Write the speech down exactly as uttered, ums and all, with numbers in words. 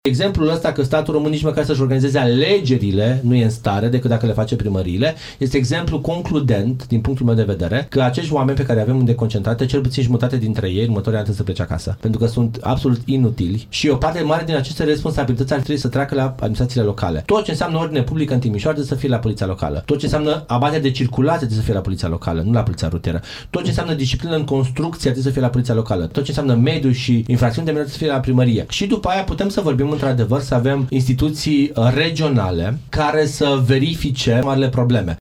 Exemplul ăsta că statul român nici măcar să-și organizeze alegerile nu e în stare decât dacă le face primăriile, este exemplu concludent din punctul meu de vedere că acești oameni pe care avem în deconcentrate, cel puțin jumătate dintre ei, următorii ani să plece acasă, pentru că sunt absolut inutili și o parte mare din aceste responsabilități ar trebui să treacă la administrațiile locale. Tot ce înseamnă ordine publică în Timișoara trebuie să fie la poliția locală. Tot ce înseamnă abatere de circulație trebuie să fie la poliția locală, nu la poliția rutieră. Tot ce înseamnă disciplină în construcție trebuie să fie la poliția locală. Tot ce înseamnă mediu și infracțiuni de mediu trebuie să fie la primărie. Și după aia putem să vorbim într-adevăr să avem instituții regionale care să verifice marile probleme.